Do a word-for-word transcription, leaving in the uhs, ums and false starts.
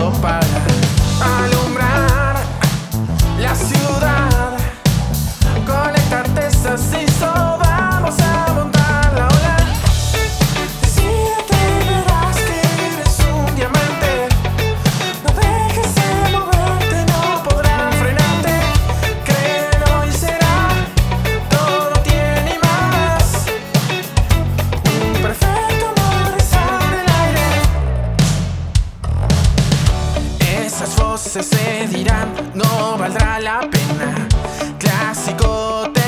todo para alumbrar la ciudad, conectarte así, so vamos a montar la ola. Decídete, verás que eres un diamante, no dejes de moverte, no podrán frenarte. Créelo y será, todo tiene y más. Un perfecto amor está en el aire. Esas voces se dirán, no valdrá la pena. Clásico.